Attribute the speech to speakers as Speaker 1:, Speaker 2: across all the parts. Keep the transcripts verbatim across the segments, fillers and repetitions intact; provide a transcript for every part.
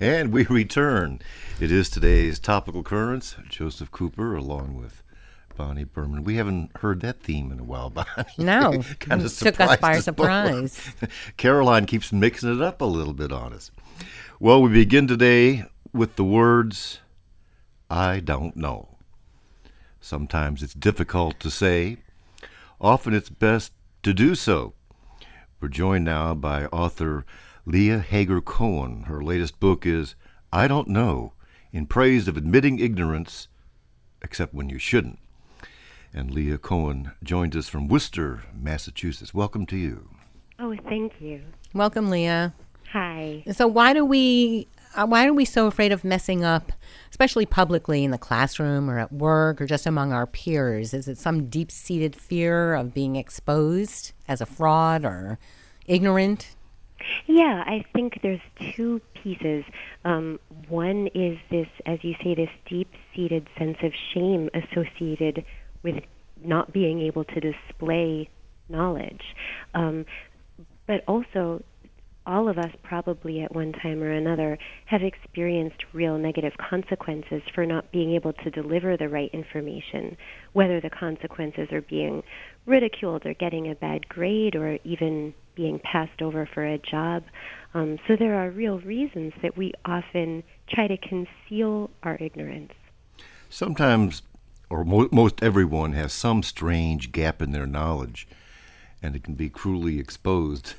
Speaker 1: And we return. It is today's Topical Currents. Joseph Cooper along with Bonnie Berman. We haven't heard that theme in a while, Bonnie.
Speaker 2: No.
Speaker 1: kind of
Speaker 2: took us by
Speaker 1: us
Speaker 2: surprise.
Speaker 1: Caroline keeps mixing it up a little bit on us. Well, we begin today with the words, I don't know. Sometimes it's difficult to say. Often it's best to do so. We're joined now by author Leah Hager Cohen. Her latest book is I Don't Know, in praise of admitting ignorance, except when you shouldn't. And Leah Cohen joins us from Worcester, Massachusetts. Welcome to you.
Speaker 3: Oh, thank you.
Speaker 2: Welcome, Leah.
Speaker 3: Hi.
Speaker 2: So why do we uh, why are we so afraid of messing up, especially publicly in the classroom or at work or just among our peers? Is it some deep-seated fear of being exposed as a fraud or ignorant?
Speaker 3: Yeah, I think there's two pieces. Um, one is this, as you say, this deep-seated sense of shame associated with not being able to display knowledge. Um, but also, all of us probably at one time or another have experienced real negative consequences for not being able to deliver the right information, whether the consequences are being ridiculed or getting a bad grade or even being passed over for a job. Um, so there are real reasons that we often try to conceal our ignorance.
Speaker 1: Sometimes, or mo- most everyone has some strange gap in their knowledge, and it can be cruelly exposed.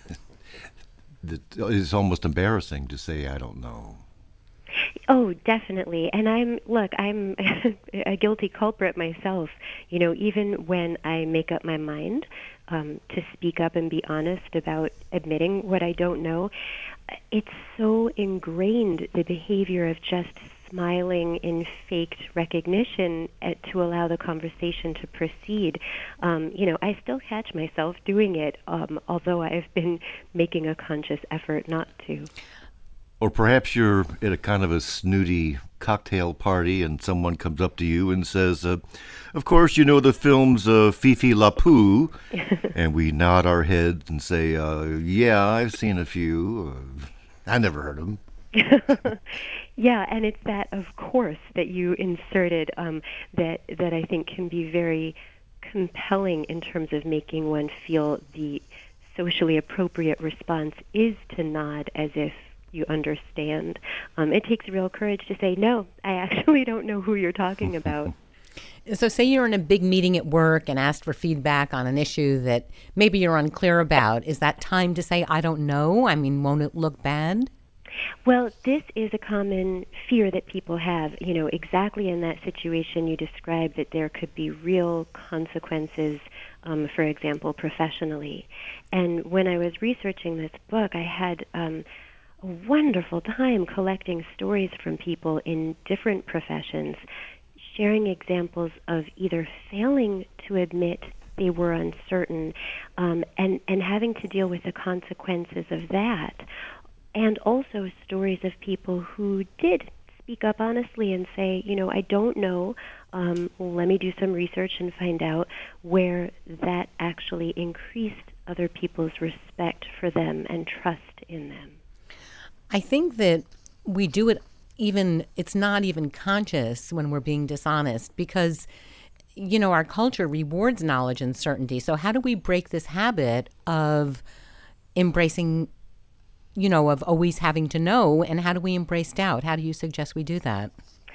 Speaker 1: It's almost embarrassing to say, I don't know.
Speaker 3: Oh, definitely. And I'm, look, I'm a guilty culprit myself. You know, even when I make up my mind um, to speak up and be honest about admitting what I don't know, it's so ingrained, the behavior of just smiling in faked recognition at, to allow the conversation to proceed. Um, you know, I still catch myself doing it, um, although I've been making a conscious effort not to.
Speaker 1: Or perhaps you're at a kind of a snooty cocktail party and someone comes up to you and says, uh, of course, you know the films uh, Fifi La Poo, and we nod our heads and say, uh, yeah, I've seen a few. Uh, I never heard of them.
Speaker 3: Yeah, and it's that, of course, that you inserted um, that that I think can be very compelling in terms of making one feel the socially appropriate response is to nod as if you understand. Um, it takes real courage to say, no, I actually don't know who you're talking about.
Speaker 2: So say you're in a big meeting at work and asked for feedback on an issue that maybe you're unclear about. Is that time to say, I don't know? I mean, won't it look bad?
Speaker 3: Well, this is a common fear that people have. You know, exactly in that situation you described, that there could be real consequences, um, for example, professionally. And when I was researching this book, I had um, a wonderful time collecting stories from people in different professions, sharing examples of either failing to admit they were uncertain um, and, and having to deal with the consequences of that. And also stories of people who did speak up honestly and say, you know, I don't know, um, let me do some research and find out, where that actually increased other people's respect for them and trust in them.
Speaker 2: I think that we do it even, it's not even conscious when we're being dishonest because, you know, our culture rewards knowledge and certainty. So how do we break this habit of embracing, you know, of always having to know, and how do we embrace doubt? How do you suggest we do that?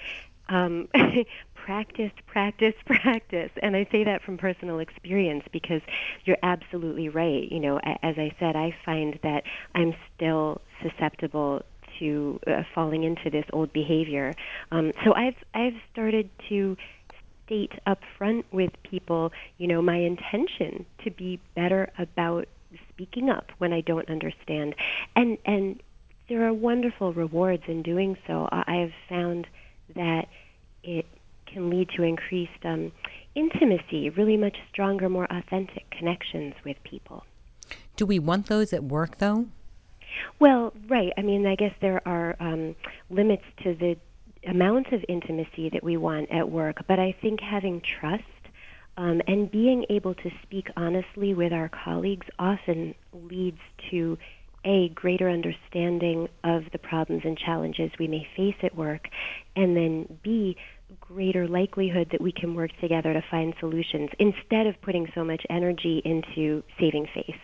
Speaker 3: Um, practice, practice, practice. And I say that from personal experience because you're absolutely right. You know, as I said, I find that I'm still susceptible to uh, falling into this old behavior. Um, so I've I've started to state up front with people, you know, my intention to be better about speaking up when I don't understand. And and there are wonderful rewards in doing so. I have found that it can lead to increased um, intimacy, really much stronger, more authentic connections with people.
Speaker 2: Do we want those at work, though?
Speaker 3: Well, right. I mean, I guess there are um, limits to the amount of intimacy that we want at work, but I think having trust um, and being able to speak honestly with our colleagues often leads to A, greater understanding of the problems and challenges we may face at work, and then B, greater likelihood that we can work together to find solutions instead of putting so much energy into saving face.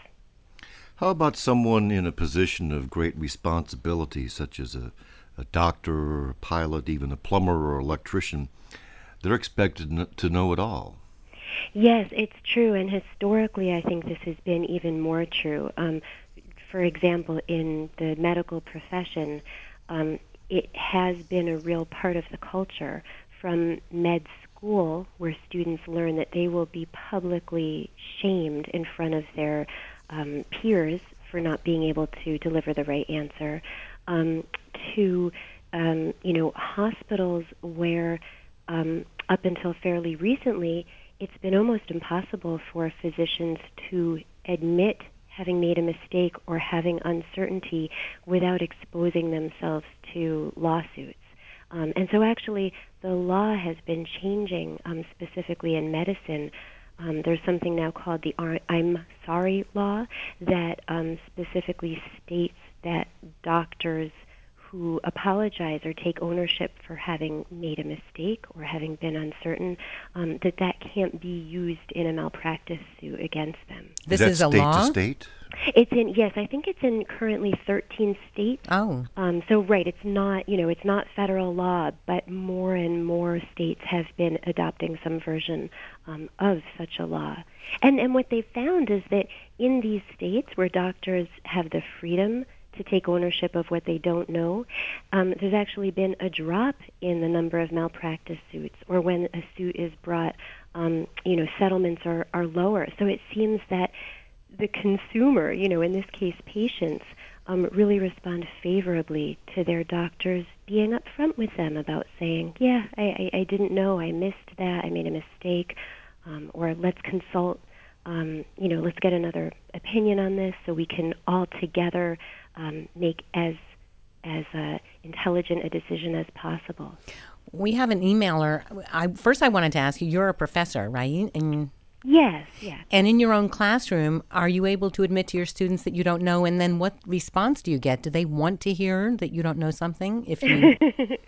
Speaker 1: How about someone in a position of great responsibility, such as a, a doctor or a pilot, even a plumber or electrician? They're expected to know it all.
Speaker 3: Yes, it's true, and historically I think this has been even more true. Um, for example, in the medical profession, um, it has been a real part of the culture from med school, where students learn that they will be publicly shamed in front of their um, peers for not being able to deliver the right answer, um, to um, you know hospitals where um, up until fairly recently, it's been almost impossible for physicians to admit having made a mistake or having uncertainty without exposing themselves to lawsuits. Um, and so actually the law has been changing, um, specifically in medicine. Um, there's something now called the I'm Sorry Law that um, specifically states that doctors who apologize or take ownership for having made a mistake or having been uncertain, um, that that can't be used in a malpractice suit against them.
Speaker 2: This
Speaker 1: is,
Speaker 2: is
Speaker 1: that
Speaker 2: a
Speaker 1: state
Speaker 2: law?
Speaker 1: to state?
Speaker 3: It's in, yes, I think it's in currently thirteen states.
Speaker 2: Oh.
Speaker 3: Um, so right, it's not, you know, it's not federal law, but more and more states have been adopting some version um, of such a law. And and what they've found is that in these states where doctors have the freedom to take ownership of what they don't know, um, there's actually been a drop in the number of malpractice suits, or when a suit is brought, um, you know, settlements are, are lower. So it seems that the consumer, you know, in this case patients, um, really respond favorably to their doctors being upfront with them about saying, yeah, I, I, I didn't know, I missed that, I made a mistake, um, or let's consult, um, you know, let's get another opinion on this so we can all together um, make as as uh, intelligent a decision as possible.
Speaker 2: We have an emailer. I, first, I wanted to ask you, you're a professor, right? And
Speaker 3: Yes, yes.
Speaker 2: And in your own classroom, are you able to admit to your students that you don't know? And then what response do you get? Do they want to hear that you don't know something? If you...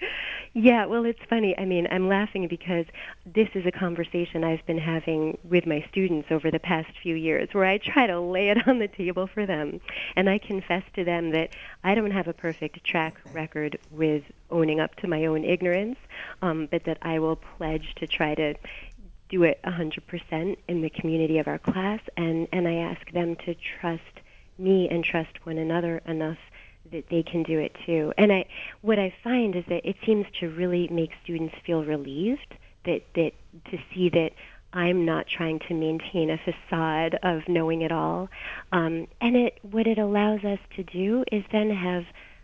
Speaker 3: Yeah, well, it's funny. I mean, I'm laughing because this is a conversation I've been having with my students over the past few years, where I try to lay it on the table for them. And I confess to them that I don't have a perfect track record with owning up to my own ignorance, um, but that I will pledge to try to do it one hundred percent in the community of our class, and, and I ask them to trust me and trust one another enough that they can do it too. And I, what I find is that it seems to really make students feel relieved that, that to see that I'm not trying to maintain a facade of knowing it all. Um, and it what it allows us to do is then have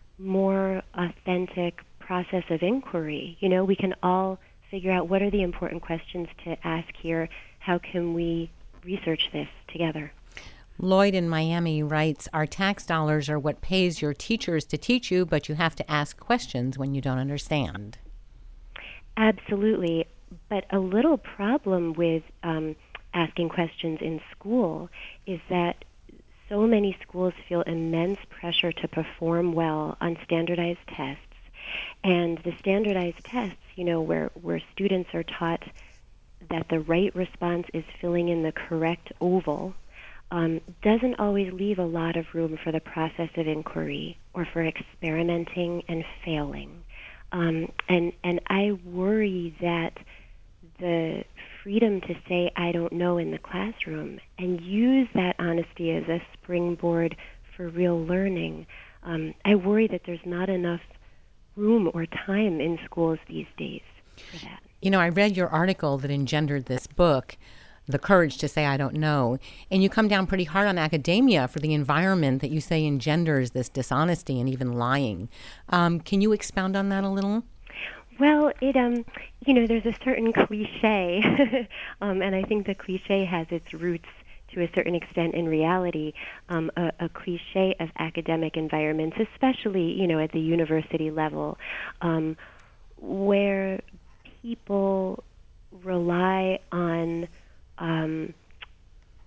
Speaker 3: more authentic process of inquiry. You know, we can all figure out what are the important questions to ask here. How can we research this together?
Speaker 2: Lloyd in Miami writes, our tax dollars are what pays your teachers to teach you, but you have to ask questions when you don't understand.
Speaker 3: Absolutely. But a little problem with um, asking questions in school is that so many schools feel immense pressure to perform well on standardized tests. And the standardized tests, you know, where, where students are taught that the right response is filling in the correct oval, um, doesn't always leave a lot of room for the process of inquiry or for experimenting and failing. Um, and, and I worry that the freedom to say I don't know in the classroom and use that honesty as a springboard for real learning, um, I worry that there's not enough room or time in schools these days for that.
Speaker 2: You know, I read your article that engendered this book, The Courage to Say I Don't Know, and you come down pretty hard on academia for the environment that you say engenders this dishonesty and even lying. Um, can you expound on that a little?
Speaker 3: Well, it um, you know, there's a certain cliche, um, and I think the cliche has its roots to a certain extent in reality, um, a, a cliche of academic environments, especially, you know, at the university level, um, where people rely on um,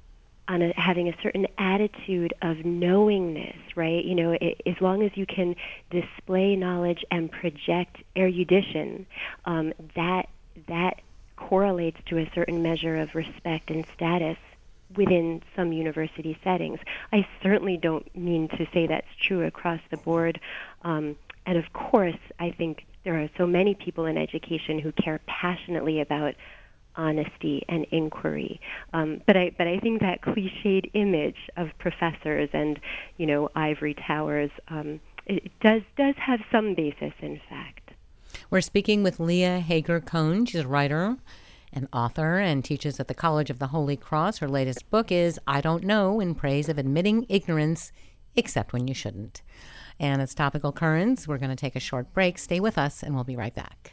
Speaker 3: on a, having a certain attitude of knowingness, right? You know, it, as long as you can display knowledge and project erudition, um, that that correlates to a certain measure of respect and status within some university settings. I certainly don't mean to say that's true across the board. Um, and of course, I think there are so many people in education who care passionately about honesty and inquiry. Um, but I but I think that cliched image of professors and, you know, ivory towers, um, it does does have some basis in fact.
Speaker 2: We're speaking with Leah Hager Cohn. She's a writer and author and teaches at the College of the Holy Cross. Her latest book is I Don't Know, in praise of admitting ignorance except when you shouldn't. And it's Topical Currents. We're going to take a short break. Stay with us and we'll be right back.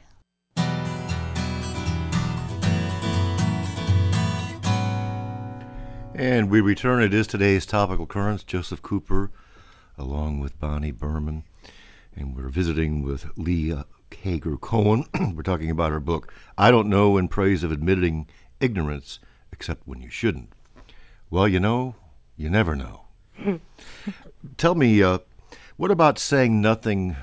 Speaker 1: And we return. It is today's Topical Currents. Joseph Cooper, along with Bonnie Berman. And we're visiting with Leah Hager Cohn. We're talking about her book, I Don't Know, in praise of admitting ignorance, except when you shouldn't. Well, you know, you never know. Tell me, uh, what about saying nothing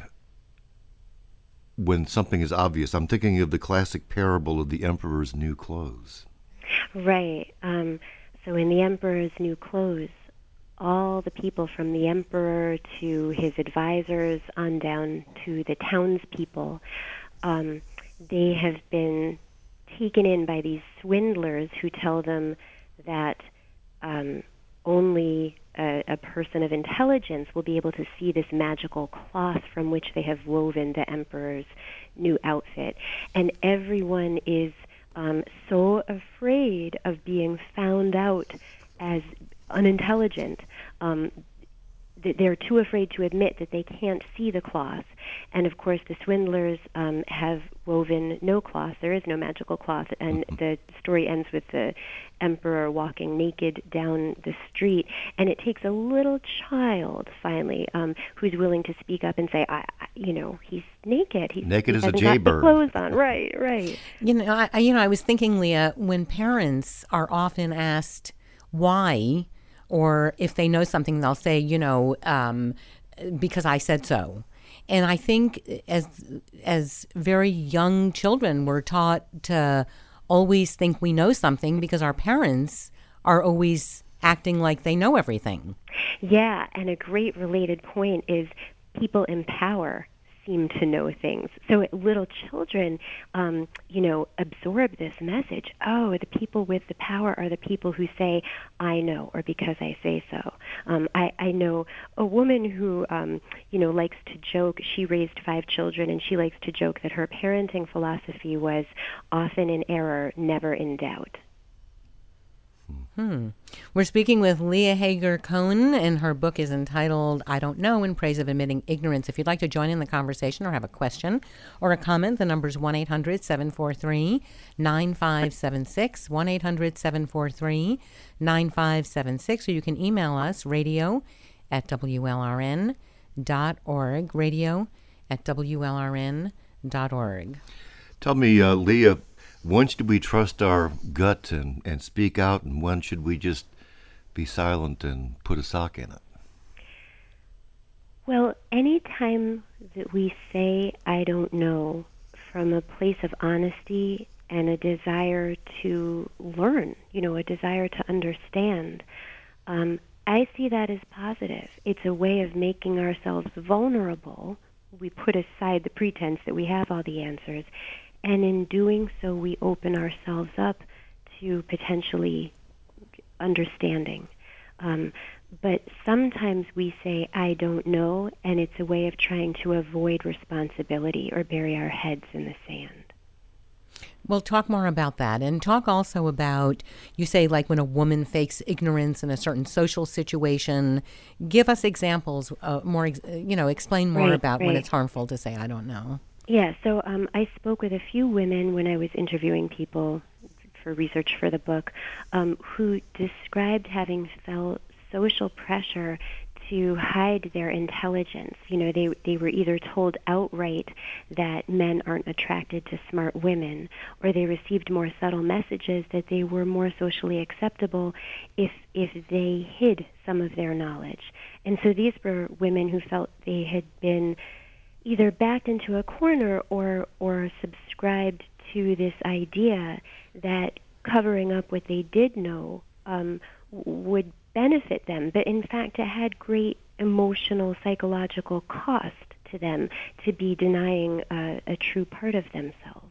Speaker 1: when something is obvious? I'm thinking of the classic parable of the emperor's new clothes.
Speaker 3: Right. Um, so in the emperor's new clothes, all the people from the emperor to his advisors on down to the townspeople, um, they have been taken in by these swindlers who tell them that um, only a, a person of intelligence will be able to see this magical cloth from which they have woven the emperor's new outfit. And everyone is um, so afraid of being found out as unintelligent. Um, they're too afraid to admit that they can't see the cloth. And of course, the swindlers um, have woven no cloth. There is no magical cloth. And the story ends with the emperor walking naked down the street. And it takes a little child, finally, um, who's willing to speak up and say, I, I, you know, he's naked. He's
Speaker 1: naked
Speaker 3: he
Speaker 1: as a
Speaker 3: hasn't got the
Speaker 1: jaybird.
Speaker 3: Clothes on. Right, right.
Speaker 2: You know, I, I- you know, I was thinking, Leah, when parents are often asked why, or if they know something, they'll say, you know, um, because I said so. And I think as as very young children, we're taught to always think we know something because our parents are always acting like they know everything.
Speaker 3: Yeah, and a great related point is people in power seem to know things. So little children, um, you know, absorb this message. Oh, the people with the power are the people who say, I know, or because I say so. Um, I, I know a woman who, um, you know, likes to joke. She raised five children, and she likes to joke that her parenting philosophy was often in error, never in doubt.
Speaker 2: Hmm. We're speaking with Leah Hager Cohn, and her book is entitled I Don't Know, in praise of admitting ignorance. If you'd like to join in the conversation or have a question or a comment, the number is one eight hundred seven four three nine five seven six, one eight hundred seven four three nine five seven six, or you can email us, radio at W L R N dot org, radio at W L R N dot org.
Speaker 1: Tell me, uh, Leah, when should we trust our gut and, and speak out, and when should we just be silent and put a sock in it?
Speaker 3: Well, any time that we say, I don't know, from a place of honesty and a desire to learn, you know, a desire to understand, um, I see that as positive. It's a way of making ourselves vulnerable. We put aside the pretense that we have all the answers, and in doing so, we open ourselves up to potentially understanding. Um, but sometimes we say, I don't know, and it's a way of trying to avoid responsibility or bury our heads in the sand.
Speaker 2: Well, talk more about that, and talk also about, you say, like when a woman fakes ignorance in a certain social situation. Give us examples, uh, more, ex- you know, explain more
Speaker 3: Right,
Speaker 2: about when
Speaker 3: right.
Speaker 2: it's harmful to say, I don't know.
Speaker 3: Yeah, so um, I spoke with a few women when I was interviewing people for research for the book um, who described having felt social pressure to hide their intelligence. You know, they they were either told outright that men aren't attracted to smart women, or they received more subtle messages that they were more socially acceptable if if they hid some of their knowledge. And so these were women who felt they had been either backed into a corner or or subscribed to this idea that covering up what they did know um, would benefit them, but in fact it had great emotional, psychological cost to them to be denying uh, a true part of themselves.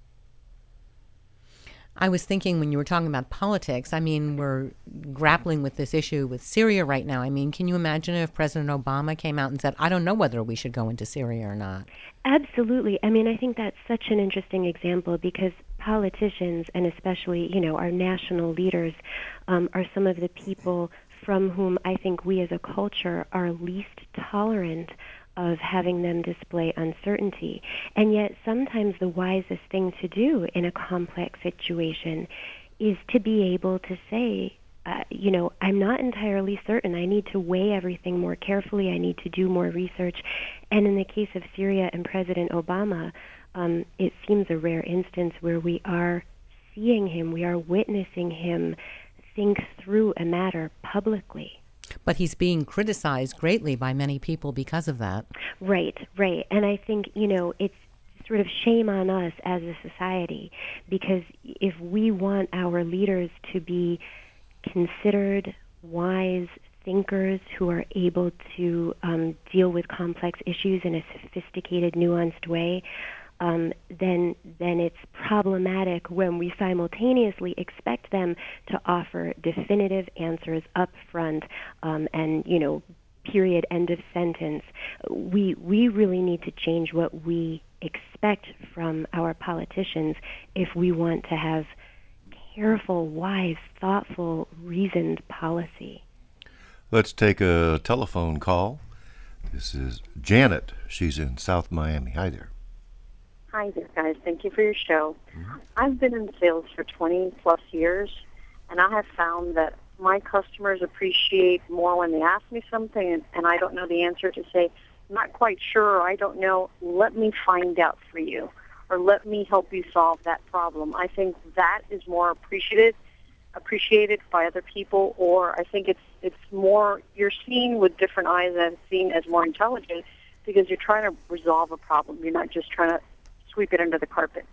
Speaker 2: I was thinking when you were talking about politics, I mean, we're grappling with this issue with Syria right now. I mean, can you imagine if President Obama came out and said, I don't know whether we should go into Syria or not?
Speaker 3: Absolutely. I mean, I think that's such an interesting example because politicians, and especially, you know, our national leaders, um, are some of the people from whom I think we as a culture are least tolerant of having them display uncertainty. And yet sometimes the wisest thing to do in a complex situation is to be able to say, uh, you know, I'm not entirely certain. I need to weigh everything more carefully. I need to do more research. And in the case of Syria and President Obama, um, it seems a rare instance where we are seeing him, we are witnessing him think through a matter publicly.
Speaker 2: But he's being criticized greatly by many people because of that.
Speaker 3: Right, right. And I think, you know, it's sort of shame on us as a society, because if we want our leaders to be considered wise thinkers who are able to um, deal with complex issues in a sophisticated, nuanced way, Um, then then it's problematic when we simultaneously expect them to offer definitive answers up front um, and, you know, period, end of sentence. We we really need to change what we expect from our politicians if we want to have careful, wise, thoughtful, reasoned policy.
Speaker 1: Let's take a telephone call. This is Janet. She's in South Miami. Hi there.
Speaker 4: Hi there, guys. Thank you for your show. Mm-hmm. I've been in sales for twenty plus years, and I have found that my customers appreciate more when they ask me something and, and I don't know the answer to say, I'm not quite sure, or I don't know, let me find out for you, or let me help you solve that problem. I think that is more appreciated appreciated by other people, or I think it's it's more, you're seen with different eyes and seen as more intelligent because you're trying to resolve a problem. You're not just trying to sweep it under the carpet.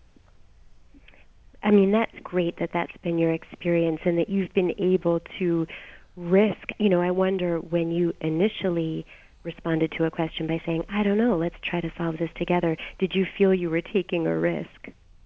Speaker 3: I mean, that's great that that's been your experience and that you've been able to risk. You know, I wonder when you initially responded to a question by saying, I don't know, let's try to solve this together. Did you feel you were taking a risk?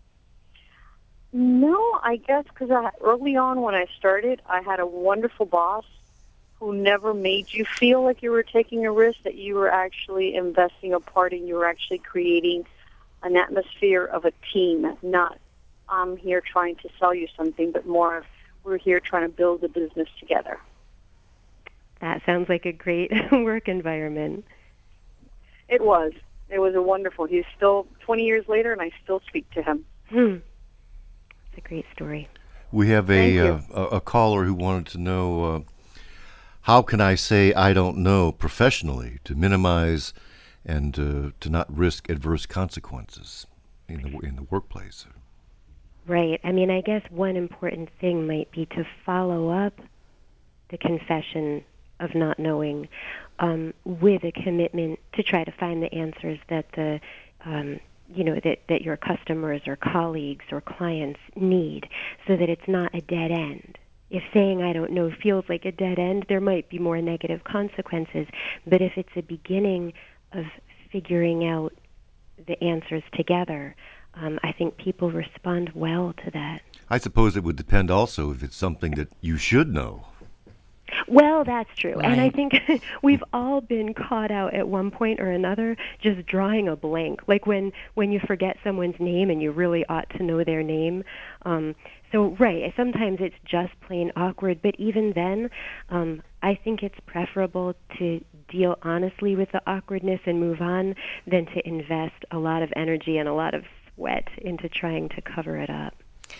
Speaker 4: No, I guess because early on when I started, I had a wonderful boss who never made you feel like you were taking a risk, that you were actually investing a part in, you were actually creating an atmosphere of a team, not I'm here trying to sell you something, but more of we're here trying to build a business together.
Speaker 3: That sounds like a great work environment.
Speaker 4: It was. It was a wonderful. He's still twenty years later, and I still speak to him.
Speaker 3: Hmm. It's a great story.
Speaker 1: We have a uh, a, a caller who wanted to know, uh, how can I say I don't know professionally to minimize and uh, to not risk adverse consequences in the in the workplace?
Speaker 3: Right. I mean, I guess one important thing might be to follow up the confession of not knowing um, with a commitment to try to find the answers that the um, you know that, that your customers or colleagues or clients need, so that it's not a dead end. If saying I don't know feels like a dead end, there might be more negative consequences. But if it's a beginning of figuring out the answers together, um, I think people respond well to that.
Speaker 1: I suppose it would depend also if it's something that you should know.
Speaker 3: Well, that's true.
Speaker 2: Right.
Speaker 3: And I think we've all been caught out at one point or another just drawing a blank, like when, when you forget someone's name and you really ought to know their name. Um, so, right, sometimes it's just plain awkward, but even then, um, I think it's preferable to deal honestly with the awkwardness and move on than to invest a lot of energy and a lot of sweat into trying to cover it up.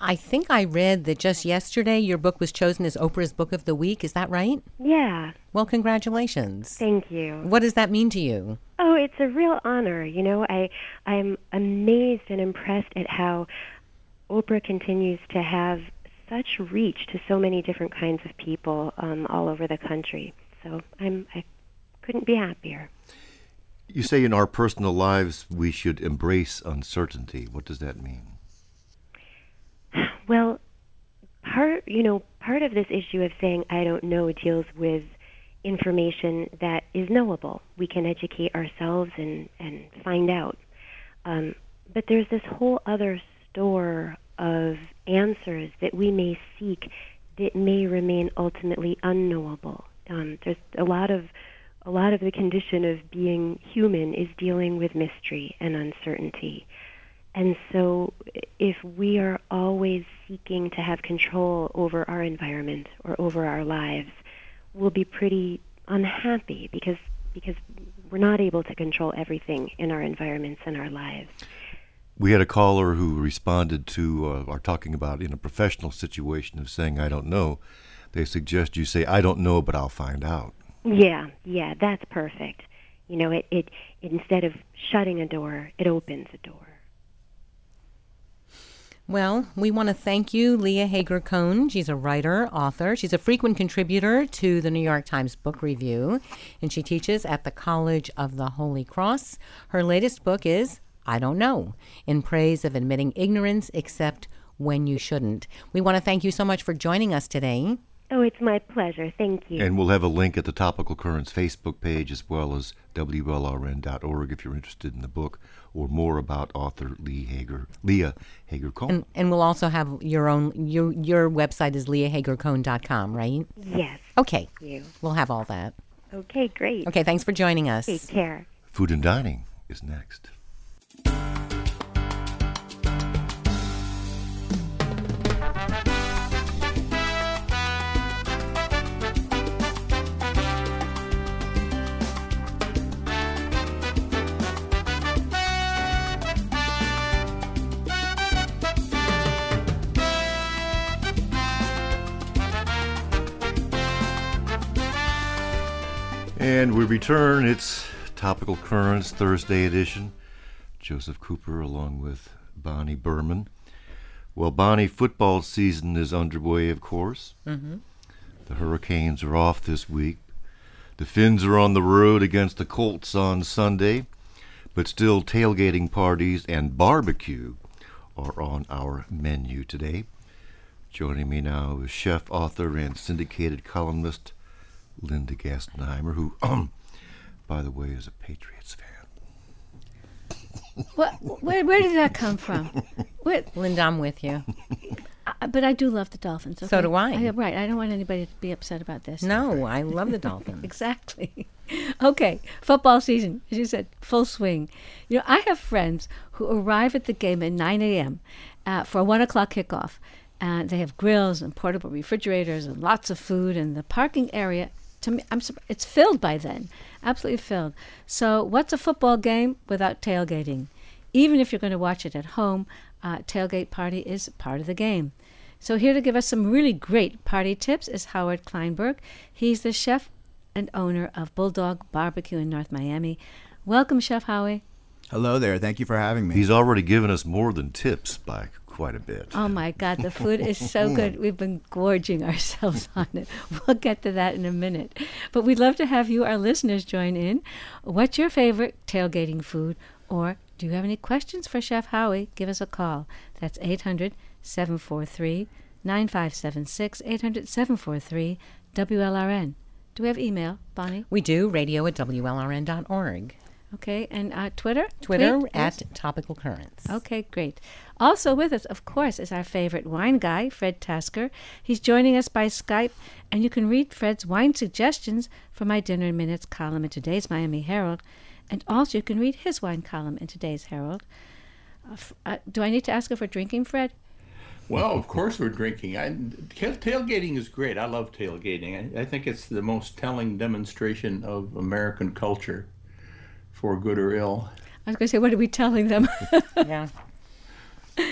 Speaker 2: I think I read that just yesterday your book was chosen as Oprah's Book of the Week. Is that right?
Speaker 3: Yeah.
Speaker 2: Well, congratulations.
Speaker 3: Thank you.
Speaker 2: What does that mean to you?
Speaker 3: Oh, it's a real honor. You know, I I'm amazed and impressed at how Oprah continues to have such reach to so many different kinds of people um, all over the country. So I'm I couldn't be happier.
Speaker 1: You say in our personal lives we should embrace uncertainty. What does that mean?
Speaker 3: Well, part you know part of this issue of saying I don't know deals with information that is knowable. We can educate ourselves and and find out. Um, but there's this whole other store of answers that we may seek that may remain ultimately unknowable. Um, there's a lot of a lot of the condition of being human is dealing with mystery and uncertainty. And so if we are always seeking to have control over our environment or over our lives, we'll be pretty unhappy because because we're not able to control everything in our environments and our lives.
Speaker 1: We had a caller who responded to uh, our talking about in a professional situation of saying, I don't know. They suggest you say, I don't know, but I'll find out.
Speaker 3: Yeah, yeah, that's perfect. You know, it, it instead of shutting a door, it opens a door.
Speaker 2: Well, we want to thank you, Leah Hager-Cohn. She's a writer, author. She's a frequent contributor to the New York Times Book Review, and she teaches at the College of the Holy Cross. Her latest book is I Don't Know, in praise of admitting ignorance except when you shouldn't. We want to thank you so much for joining us today.
Speaker 3: Oh, it's my pleasure. Thank you.
Speaker 1: And we'll have a link at the Topical Currents Facebook page as well as W L R N dot org if you're interested in the book or more about author Lee Hager, Leah Hager-Cohn.
Speaker 2: And, and we'll also have your own, your your website is leah hager cohn dot com, right?
Speaker 3: Yes.
Speaker 2: Okay.
Speaker 3: Thank you.
Speaker 2: We'll have all that.
Speaker 3: Okay, great.
Speaker 2: Okay, thanks for joining us.
Speaker 3: Take care.
Speaker 1: Food and Dining is next. And we return. It's Topical Currents Thursday edition. Joseph Cooper along with Bonnie Berman. Well, Bonnie, football season is underway, of course.
Speaker 2: Mm-hmm.
Speaker 1: The Hurricanes are off this week. The Finns are on the road against the Colts on Sunday. But still, tailgating parties and barbecue are on our menu today. Joining me now is chef, author, and syndicated columnist Linda Gastenheimer, who, um, by the way, is a Patriots fan.
Speaker 5: What? Where, where did that come from? Where,
Speaker 2: Linda, I'm with you.
Speaker 5: uh, but I do love the Dolphins. Okay?
Speaker 2: So do I.
Speaker 5: I. Right. I don't want anybody to be upset about this.
Speaker 2: No, I love the Dolphins.
Speaker 5: Exactly. Okay. Football season, as you said, full swing. You know, I have friends who arrive at the game at nine a.m. Uh, for a one o'clock kickoff. And they have grills and portable refrigerators and lots of food, and the parking area, to me, I'm it's filled by then, absolutely filled. So what's a football game without tailgating? Even if you're going to watch it at home, uh, tailgate party is part of the game. So here to give us some really great party tips is Howard Kleinberg. He's the chef and owner of Bulldog Barbecue in North Miami. Welcome, Chef Howie.
Speaker 6: Hello there. Thank you for having me.
Speaker 1: He's already given us more than tips by quite a bit.
Speaker 5: Oh, my God. The food is so good. We've been gorging ourselves on it. We'll get to that in a minute. But we'd love to have you, our listeners, join in. What's your favorite tailgating food? Or do you have any questions for Chef Howie? Give us a call. That's eight hundred, seven four three, nine five seven six, eight hundred, seven four three, W L R N. Do we have email, Bonnie?
Speaker 2: We do, radio at W L R N dot org.
Speaker 5: Okay, and uh, Twitter?
Speaker 2: Twitter
Speaker 5: Tweet?
Speaker 2: at
Speaker 5: Yes.
Speaker 2: Topical Currents.
Speaker 5: Okay, great. Also with us, of course, is our favorite wine guy, Fred Tasker. He's joining us by Skype, and you can read Fred's wine suggestions from my Dinner in Minutes column in today's Miami Herald, and also you can read his wine column in today's Herald. Uh, f- uh, do I need to ask her for drinking, Fred?
Speaker 7: Well, of course we're drinking. I, tail- tailgating is great. I love tailgating. I, I think it's the most telling demonstration of American culture, for good or ill.
Speaker 5: I was going to say, what are we telling them?
Speaker 2: Yeah.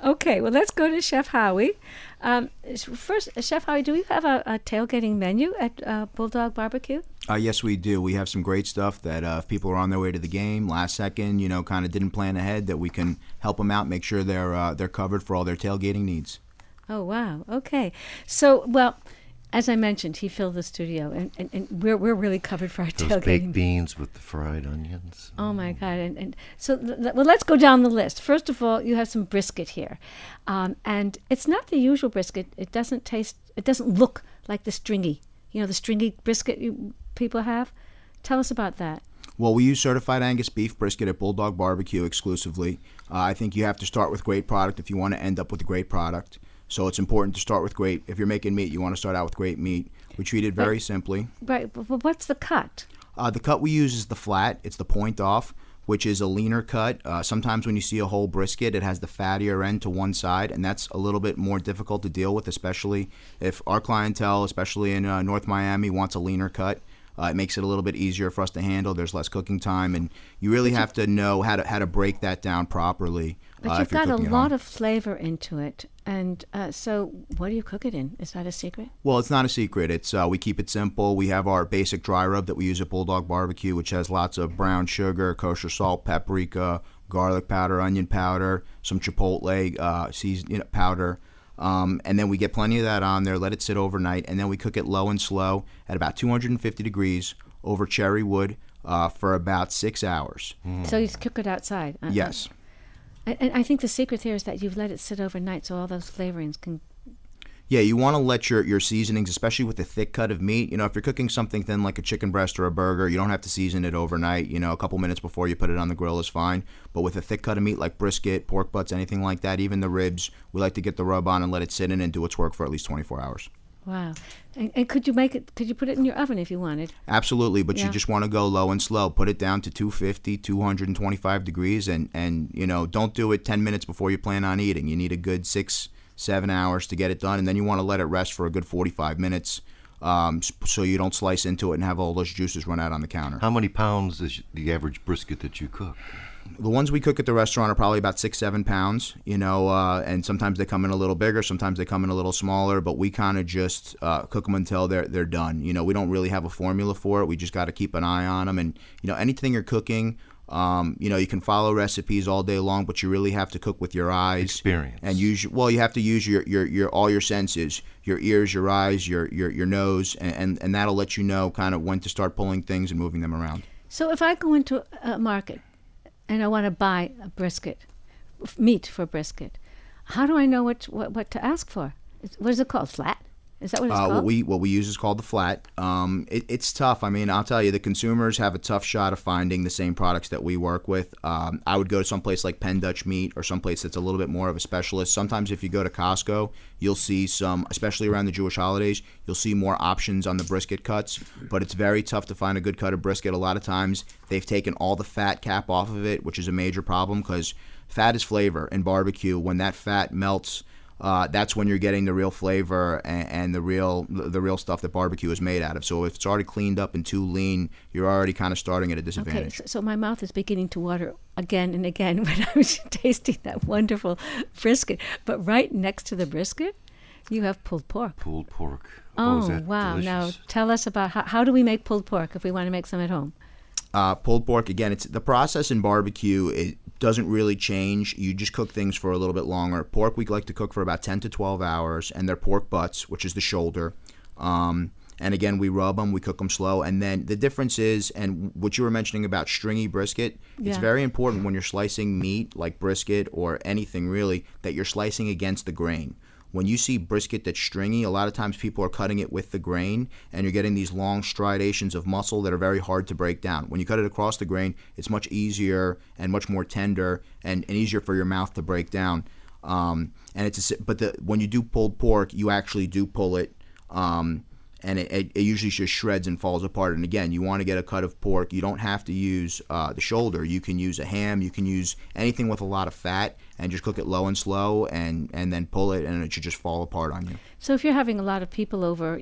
Speaker 5: Okay, well, let's go to Chef Howie. Um, first, Chef Howie, do we have a, a tailgating menu at uh, Bulldog Barbecue?
Speaker 6: Uh, yes, we do. We have some great stuff that uh, if people are on their way to the game last second, you know, kind of didn't plan ahead, that we can help them out, make sure they're uh, they're covered for all their tailgating needs.
Speaker 5: Oh, wow. Okay. So, well, as I mentioned, he filled the studio, and, and, and we're we're really covered for our
Speaker 1: Those
Speaker 5: tailgating.
Speaker 1: baked beans with the fried onions.
Speaker 5: Oh my God! And, and so, th- th- well, let's go down the list. First of all, you have some brisket here, um, and it's not the usual brisket. It doesn't taste. It doesn't look like the stringy, you know, the stringy brisket you people have. Tell us about that.
Speaker 6: Well, we use certified Angus beef brisket at Bulldog Barbecue exclusively. Uh, I think you have to start with great product if you want to end up with a great product. So it's important to start with great. If you're making meat, you want to start out with great meat. We treat it very
Speaker 5: Right.
Speaker 6: simply.
Speaker 5: Right, but but what's the cut?
Speaker 6: Uh, the cut we use is the flat. It's the point off, which is a leaner cut. Uh, sometimes when you see a whole brisket, it has the fattier end to one side, and that's a little bit more difficult to deal with, especially if our clientele, especially in uh, North Miami, wants a leaner cut. Uh, it makes it a little bit easier for us to handle. There's less cooking time, and you really have to know how to how to break that down properly.
Speaker 5: But
Speaker 6: uh,
Speaker 5: you've
Speaker 6: if you're
Speaker 5: got a
Speaker 6: cooking at
Speaker 5: lot
Speaker 6: home.
Speaker 5: of flavor into it, and uh, so what do you cook it in? Is that a secret?
Speaker 6: Well, it's not a secret. It's uh, we keep it simple. We have our basic dry rub that we use at Bulldog Barbecue, which has lots of brown sugar, kosher salt, paprika, garlic powder, onion powder, some chipotle uh, seasoned you know, powder. Um, and then we get plenty of that on there, let it sit overnight, and then we cook it low and slow at about two hundred fifty degrees over cherry wood uh, for about six hours.
Speaker 5: So you cook it outside. Uh,
Speaker 6: Yes.
Speaker 5: And, and I think the secret here is that you've let it sit overnight, so all those flavorings can.
Speaker 6: Yeah, you want to let your, your seasonings, especially with a thick cut of meat, you know, if you're cooking something thin like a chicken breast or a burger, you don't have to season it overnight. You know, a couple minutes before you put it on the grill is fine. But with a thick cut of meat like brisket, pork butts, anything like that, even the ribs, we like to get the rub on and let it sit in and do its work for at least twenty-four hours.
Speaker 5: Wow. And, and could you make it? Could you put it in your oven if you wanted?
Speaker 6: Absolutely, but
Speaker 5: Yeah.
Speaker 6: you just want to go low and slow. Put it down to two fifty, two twenty-five degrees, and, and you know, don't do it ten minutes before you plan on eating. You need a good six, seven hours to get it done, and then you want to let it rest for a good forty-five minutes um, so you don't slice into it and have all those juices run out on the counter.
Speaker 1: How many pounds is the average brisket that you cook?
Speaker 6: The ones we cook at the restaurant are probably about six, seven pounds, you know, uh, and sometimes they come in a little bigger, sometimes they come in a little smaller, but we kind of just uh, cook them until they're they're done. You know, we don't really have a formula for it. We just got to keep an eye on them, and you know, anything you're cooking, um, you know, you can follow recipes all day long, but you really have to cook with your eyes,
Speaker 1: Experience.
Speaker 6: and use. Well, you have to use your your, your all your senses, your ears, your eyes, your your your nose, and, and and that'll let you know kind of when to start pulling things and moving them around.
Speaker 5: So if I go into a market and I want to buy a brisket, f- meat for brisket, how do I know what what, what to ask for? Is- What is it called? Flat? Is that what it's
Speaker 6: Uh,
Speaker 5: called?
Speaker 6: what we what we use is called the flat. Um, it, it's tough. I mean, I'll tell you, the consumers have a tough shot of finding the same products that we work with. Um, I would go to some place like Penn Dutch Meat or someplace that's a little bit more of a specialist. Sometimes if you go to Costco, you'll see some, especially around the Jewish holidays, you'll see more options on the brisket cuts. But it's very tough to find a good cut of brisket. A lot of times they've taken all the fat cap off of it, which is a major problem because fat is flavor in barbecue. When that fat melts, Uh, that's when you're getting the real flavor and, and the real the real stuff that barbecue is made out of. So if it's already cleaned up and too lean, you're already kind of starting at a
Speaker 5: Okay,
Speaker 6: disadvantage.
Speaker 5: so, so my mouth is beginning to water again and again when I was tasting that wonderful brisket. But right next to the brisket, you have pulled pork.
Speaker 1: Pulled pork.
Speaker 5: Oh,
Speaker 1: is that
Speaker 5: wow. Now
Speaker 1: delicious.
Speaker 5: tell us about how, how do we make pulled pork if we want to make some at home?
Speaker 6: Uh, pulled pork, again, it's the process in barbecue. It doesn't really change. You just cook things for a little bit longer. Pork we like to cook for about ten to twelve hours, and they're pork butts, which is the shoulder. Um, and again, we rub them, we cook them slow. And then the difference is, and what you were mentioning about stringy brisket, it's
Speaker 5: Yeah.
Speaker 6: very important when you're slicing meat like brisket or anything really that you're slicing against the grain. When you see brisket that's stringy, a lot of times people are cutting it with the grain, and you're getting these long striations of muscle that are very hard to break down. When you cut it across the grain, it's much easier and much more tender and, and easier for your mouth to break down. Um, and it's a, but the, when you do pulled pork, you actually do pull it, um, and it, it, it usually just shreds and falls apart. And again, you want to get a cut of pork. You don't have to use uh, the shoulder. You can use a ham. You can use anything with a lot of fat, and just cook it low and slow, and, and then pull it, and it should just fall apart on you.
Speaker 5: So if you're having a lot of people over, you know,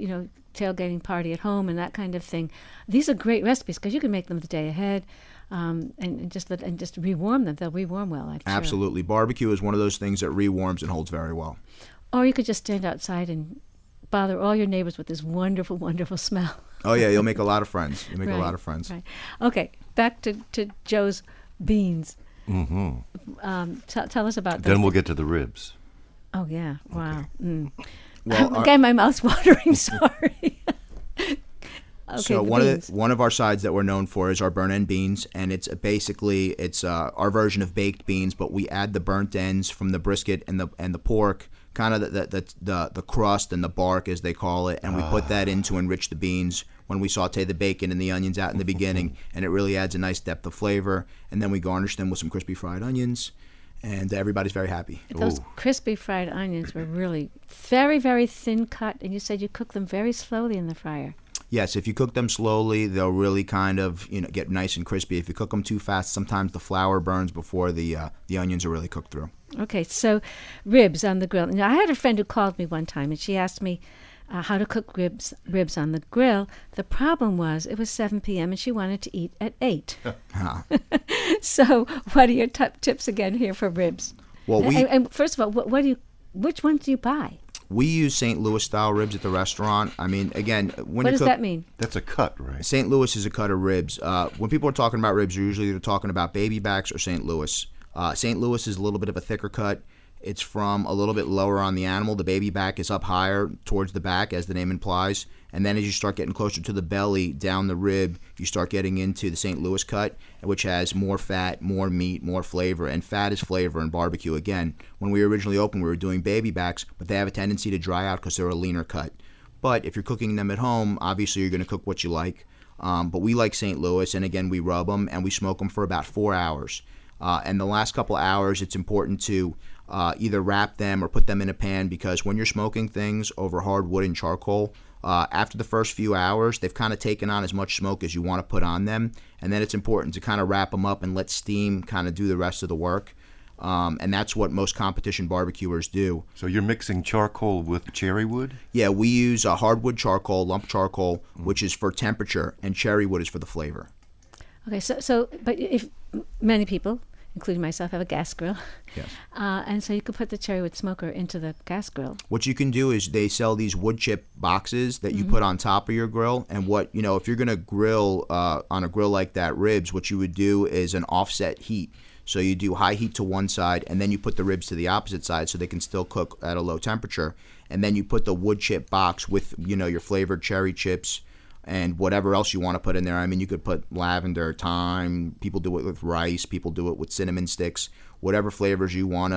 Speaker 5: tailgating party at home and that kind of thing. These are great recipes because you can make them the day ahead, um, and, and just let, and just rewarm them. They'll rewarm well, I'm sure.
Speaker 6: Absolutely. Barbecue is one of those things that rewarms and holds very well.
Speaker 5: Or you could just stand outside and bother all your neighbors with this wonderful, wonderful smell.
Speaker 6: Oh, yeah, you'll make a lot of friends. You'll make
Speaker 5: Right,
Speaker 6: a lot of friends.
Speaker 5: Right. Okay, back to, to Joe's beans.
Speaker 1: Mm-hmm.
Speaker 5: Um, t- tell us about those.
Speaker 1: Then we'll get to the ribs.
Speaker 5: Oh, yeah. Wow. Mm.
Speaker 6: Well, our-
Speaker 5: Again, my mouth's watering. Sorry. Okay,
Speaker 6: so
Speaker 5: the
Speaker 6: one
Speaker 5: beans.
Speaker 6: of the, one of our sides that we're known for is our burnt end beans, and it's basically it's uh, our version of baked beans, but we add the burnt ends from the brisket and the and the pork, kind of the the, the the the crust and the bark as they call it, and we put that in to enrich the beans when we saute the bacon and the onions out in the beginning, and it really adds a nice depth of flavor. And then we garnish them with some crispy fried onions, and everybody's very happy.
Speaker 5: Those
Speaker 1: Ooh.
Speaker 5: crispy fried onions were really very, very thin cut, and you said you cook them very slowly in the fryer.
Speaker 6: Yes, if you cook them slowly, they'll really kind of you know get nice and crispy. If you cook them too fast, sometimes the flour burns before the uh, the onions are really cooked through.
Speaker 5: Okay, so ribs on the grill. Now, I had a friend who called me one time, and she asked me uh, how to cook ribs ribs on the grill. The problem was it was seven p.m. and she wanted to eat at eight. So, what are your t- tips again here for ribs?
Speaker 6: Well, we
Speaker 5: and, and first of all, what, what do you? Which ones do you buy?
Speaker 6: we use Saint Louis style ribs at the restaurant. I mean, again, when
Speaker 5: What
Speaker 6: you
Speaker 5: does
Speaker 6: cook,
Speaker 5: that mean?
Speaker 1: That's a cut, right?
Speaker 6: Saint Louis is a cut of ribs. Uh, when people are talking about ribs, usually they're talking about baby backs or Saint Louis. Uh, Saint Louis is a little bit of a thicker cut. It's from a little bit lower on the animal. The baby back is up higher towards the back, as the name implies. And then as you start getting closer to the belly, down the rib, you start getting into the Saint Louis cut, which has more fat, more meat, more flavor. And fat is flavor in barbecue. Again, when we originally opened, we were doing baby backs, but they have a tendency to dry out because they're a leaner cut. But if you're cooking them at home, obviously you're going to cook what you like. Um, but we like Saint Louis, and again, we rub them and we smoke them for about four hours. Uh, and the last couple hours, it's important to uh, either wrap them or put them in a pan, because when you're smoking things over hard wood and charcoal, uh, after the first few hours, they've kind of taken on as much smoke as you want to put on them. And then it's important to kind of wrap them up and let steam kind of do the rest of the work. Um, and that's what most competition barbecuers do.
Speaker 1: So you're mixing charcoal with cherry wood?
Speaker 6: Yeah, we use a hardwood charcoal, lump charcoal, which is for temperature, and cherry wood is for the flavor.
Speaker 5: Okay, so so but if many people, including myself, have a gas grill,
Speaker 6: Yes.
Speaker 5: uh, and so you could put the cherry wood smoker into the gas grill.
Speaker 6: What you can do is they sell these wood chip boxes that you put on top of your grill. And what, you know, if you're going to grill uh, on a grill like that, ribs, what you would do is an offset heat. So you do high heat to one side, and then you put the ribs to the opposite side so they can still cook at a low temperature. And then you put the wood chip box with, you know, your flavored cherry chips and whatever else you want to put in there. I mean, you could put lavender, thyme. People do it with rice. People do it with cinnamon sticks. Whatever flavors you want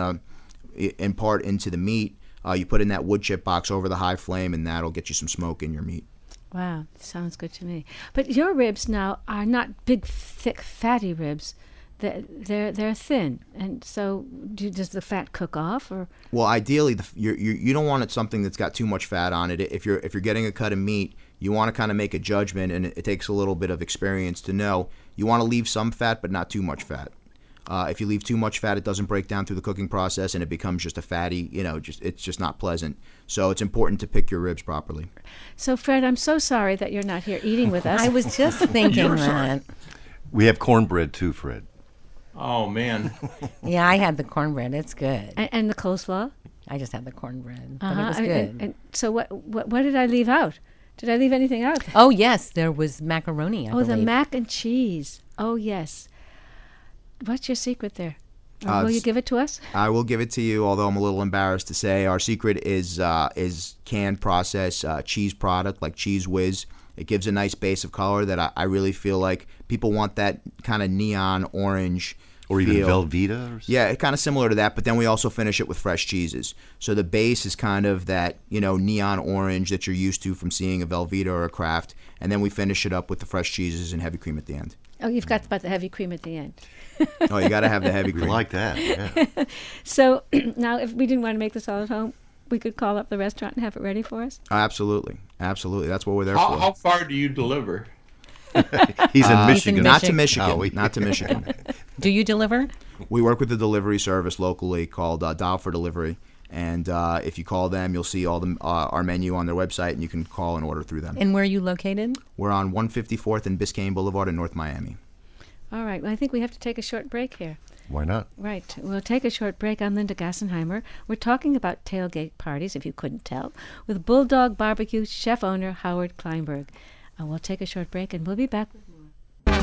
Speaker 6: to impart into the meat, uh, you put in that wood chip box over the high flame, and that'll get you some smoke in your meat.
Speaker 5: Wow, sounds good to me. But your ribs now are not big, thick, fatty ribs. They're they're, they're thin, and so do, does the fat cook off, or?
Speaker 6: Well, ideally, the, you're, you you don't want it something that's got too much fat on it. If you're if you're getting a cut of meat, you want to kind of make a judgment, and it, it takes a little bit of experience to know. You want to leave some fat, but not too much fat. Uh, if you leave too much fat, it doesn't break down through the cooking process, and it becomes just a fatty. You know, just it's just not pleasant. So it's important to pick your ribs properly.
Speaker 5: So, Fred, I'm so sorry that you're not here eating with us.
Speaker 2: I was just thinking that.
Speaker 1: We have cornbread too, Fred.
Speaker 7: Oh, man.
Speaker 2: Yeah, I had the cornbread. It's good.
Speaker 5: and, and the coleslaw.
Speaker 2: I just had the cornbread, but
Speaker 5: Uh-huh.
Speaker 2: it was
Speaker 5: and-
Speaker 2: good.
Speaker 5: And, and so, what, what what did I leave out? Did I leave anything out?
Speaker 2: Oh yes, there was macaroni. I
Speaker 5: Oh, the
Speaker 2: believe.
Speaker 5: mac and cheese. Oh, yes. What's your secret there? Or
Speaker 6: Uh,
Speaker 5: will you
Speaker 6: it's-
Speaker 5: give it to us?
Speaker 6: I will give it to you, although I'm a little embarrassed to say. Our secret is uh, is canned process uh, cheese product like Cheese Whiz. It gives a nice base of color that I, I really feel like people want that kind of neon orange
Speaker 1: Or even
Speaker 6: feel.
Speaker 1: Velveeta? Or something?
Speaker 6: Yeah, kind of similar to that, but then we also finish it with fresh cheeses. So the base is kind of that, you know, neon orange that you're used to from seeing a Velveeta or a Kraft, and then we finish it up with the fresh cheeses and heavy cream at the end.
Speaker 5: Oh, you've got about the heavy cream at the end.
Speaker 6: Oh, you got to have the heavy
Speaker 1: We
Speaker 6: cream.
Speaker 1: like that, yeah.
Speaker 5: So now, if we didn't want to make this all at home, we could call up the restaurant and have it ready for us.
Speaker 6: Absolutely, absolutely. That's what we're there
Speaker 7: How,
Speaker 6: for.
Speaker 7: how far do you deliver?
Speaker 1: He's in
Speaker 6: Uh,
Speaker 1: Michigan.
Speaker 6: Not to
Speaker 2: Michigan.
Speaker 6: Michigan.
Speaker 1: Oh, we-
Speaker 6: Not to Michigan.
Speaker 2: Do you deliver?
Speaker 6: We work with a delivery service locally called uh, Dial for Delivery, And uh, if you call them, you'll see all the uh, our menu on their website, and you can call and order through them.
Speaker 2: And where are you located?
Speaker 6: We're on one fifty-fourth and Biscayne Boulevard in North Miami.
Speaker 5: All right. Well, I think we have to take a short break here.
Speaker 1: Why not?
Speaker 5: Right. We'll take a short break. I'm Linda Gassenheimer. We're talking about tailgate parties, if you couldn't tell, with Bulldog Barbecue chef owner Howard Kleinberg. Uh, we'll take a short break, and we'll be back with more.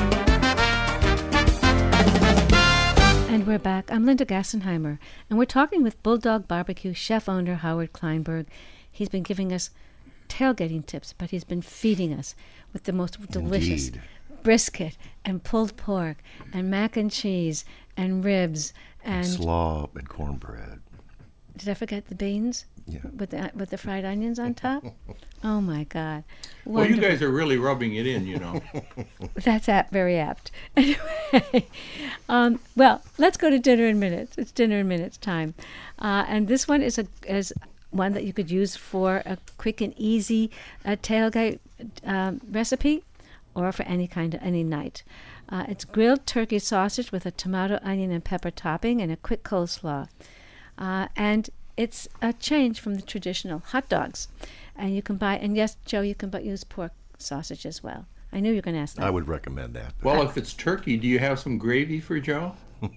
Speaker 5: And we're back. I'm Linda Gassenheimer, and we're talking with Bulldog Barbecue chef owner Howard Kleinberg. He's been giving us tailgating tips, but he's been feeding us with the most delicious
Speaker 1: Indeed.
Speaker 5: brisket and pulled pork and mac and cheese and ribs and,
Speaker 1: Slop and cornbread.
Speaker 5: did I forget the beans?
Speaker 1: Yeah.
Speaker 5: With the with the fried onions on top? Oh my God!
Speaker 7: Well, you
Speaker 5: Wonderful.
Speaker 7: guys are really rubbing it in, you know.
Speaker 5: That's apt, very apt. Anyway, um, well, let's go to dinner in minutes. It's dinner in minutes time, uh, and this one is a is one that you could use for a quick and easy uh, tailgate um, recipe, or for any kind of any night. Uh, it's grilled turkey sausage with a tomato, onion, and pepper topping, and a quick coleslaw, uh, and it's a change from the traditional hot dogs. And you can buy, and yes, Joe, you can but use pork sausage as well. I knew you were going to ask that.
Speaker 1: I would recommend that.
Speaker 7: Well, if it's turkey, do you have some gravy for Joe?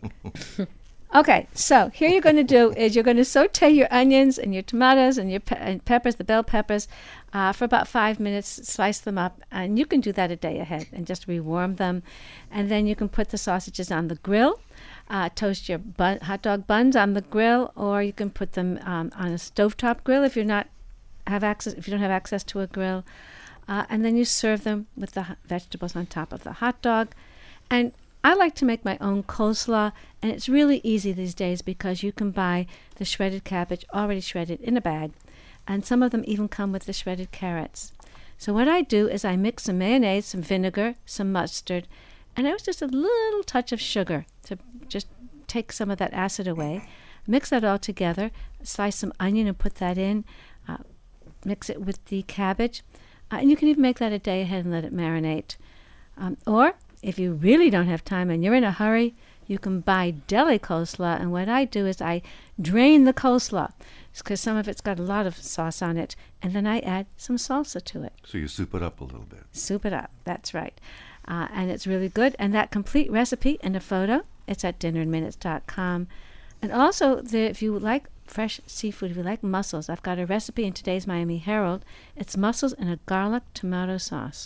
Speaker 5: Okay, so here you're going to do is you're going to saute your onions and your tomatoes and your pe- and peppers, the bell peppers, uh, for about five minutes. Slice them up, and you can do that a day ahead and just rewarm them. And then you can put the sausages on the grill. Uh, toast your bun, hot dog buns on the grill, or you can put them um, on a stovetop grill if you're not have access if you don't have access to a grill. Uh, and then you serve them with the h- vegetables on top of the hot dog. And I like to make my own coleslaw, and it's really easy these days because you can buy the shredded cabbage already shredded in a bag, and some of them even come with the shredded carrots. So what I do is I mix some mayonnaise, some vinegar, some mustard, and it was just a little touch of sugar to just take some of that acid away. Mix that all together, slice some onion and put that in, uh, mix it with the cabbage, uh, and you can even make that a day ahead and let it marinate. Um, or if you really don't have time and you're in a hurry, you can buy deli coleslaw, and what I do is I drain the coleslaw because some of it's got a lot of sauce on it, and then I add some salsa to it.
Speaker 1: So you soup it up a little bit.
Speaker 5: Soup it up, that's right. Uh, and it's really good. And that complete recipe and a photo, it's at dinner in minutes dot com. And also, the, if you like fresh seafood, if you like mussels, I've got a recipe in today's Miami Herald. It's mussels in a garlic tomato sauce.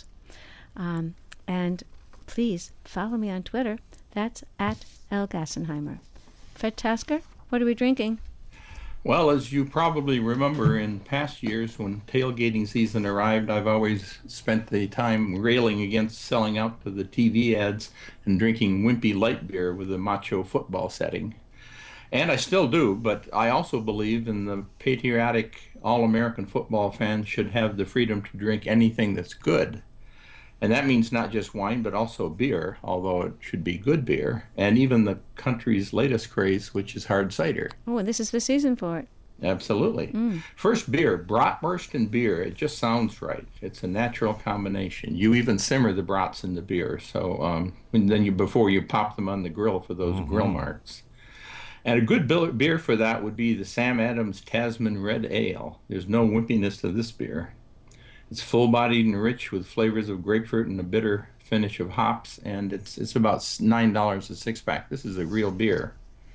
Speaker 5: Um, and please follow me on Twitter. That's at L. Gassenheimer. Fred Tasker, what are we drinking?
Speaker 7: Well, as you probably remember in past years when tailgating season arrived, I've always spent the time railing against selling out to the T V ads and drinking wimpy light beer with a macho football setting. And I still do, but I also believe in the patriotic all-American football fan should have the freedom to drink anything that's good. And that means not just wine, but also beer, although it should be good beer, and even the country's latest craze, which is hard cider.
Speaker 5: Oh, and this is the season for it.
Speaker 7: Absolutely. Mm. First, beer. Bratwurst and beer. It just sounds right. It's a natural combination. You even simmer the brats in the beer, so um, and then you before you pop them on the grill for those mm-hmm. grill marks. And a good beer for that would be the Sam Adams Tasman Red Ale. There's no wimpiness to this beer. It's full-bodied and rich with flavors of grapefruit and a bitter finish of hops, and it's it's about nine dollars a six-pack. This is a real beer.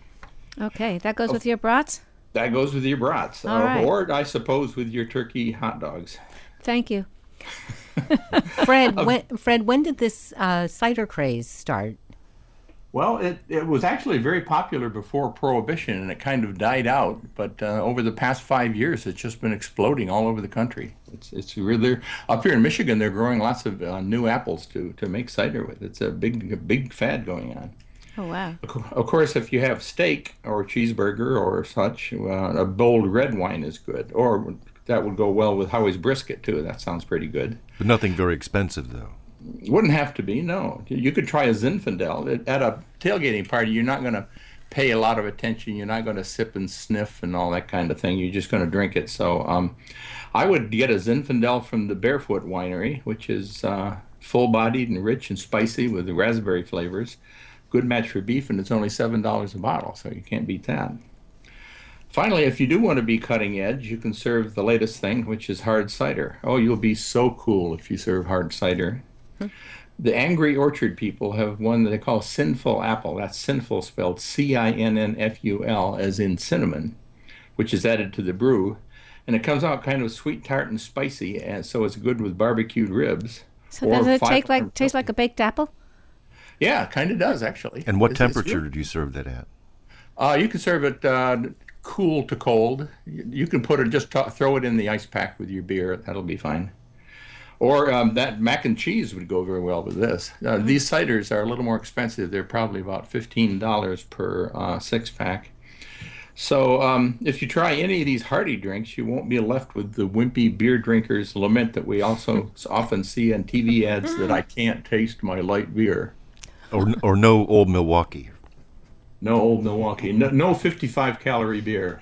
Speaker 5: Okay, that goes oh, with your brats?
Speaker 7: That goes with your brats.
Speaker 5: All
Speaker 7: uh,
Speaker 5: right.
Speaker 7: Or, I suppose, with your turkey hot dogs.
Speaker 5: Thank you.
Speaker 2: Fred, when, Fred, when did this uh, cider craze start?
Speaker 7: Well, it, it was actually very popular before Prohibition, and it kind of died out. But uh, over the past five years, it's just been exploding all over the country. It's it's really up here in Michigan. They're growing lots of uh, new apples to to make cider with. It's a big a big fad going on.
Speaker 5: Oh wow!
Speaker 7: Of course, if you have steak or cheeseburger or such, uh, a bold red wine is good. Or that would go well with Howie's brisket too. That sounds pretty good.
Speaker 1: But nothing very expensive, though.
Speaker 7: Wouldn't have to be, no. You could try a Zinfandel. At a tailgating party, you're not going to pay a lot of attention. You're not going to sip and sniff and all that kind of thing. You're just going to drink it. So um, I would get a Zinfandel from the Barefoot Winery, which is uh, full-bodied and rich and spicy with the raspberry flavors. Good match for beef, and it's only seven dollars a bottle, so you can't beat that. Finally, if you do want to be cutting edge, you can serve the latest thing, which is hard cider. Oh, you'll be so cool if you serve hard cider. Hmm. The Angry Orchard people have one that they call Sinful Apple. That's sinful spelled C I N N F U L, as in cinnamon, which is added to the brew. And it comes out kind of sweet, tart, and spicy, and so it's good with barbecued ribs.
Speaker 5: So does it take like, taste like a baked apple?
Speaker 7: Yeah, it kind of does, actually.
Speaker 1: And what
Speaker 7: it's,
Speaker 1: temperature
Speaker 7: it's
Speaker 1: did you serve that at?
Speaker 7: Uh, you can serve it uh, cool to cold. You, you can put it, just t- throw it in the ice pack with your beer. That'll be fine. Or um, that mac and cheese would go very well with this. Uh, mm-hmm. These ciders are a little more expensive. They're probably about fifteen dollars per uh, six-pack. So um, if you try any of these hearty drinks, you won't be left with the wimpy beer drinkers lament that we also often see on T V ads that I can't taste my light beer.
Speaker 1: Or, or no Old Milwaukee.
Speaker 7: No Old Milwaukee. No, no fifty-five calorie beer.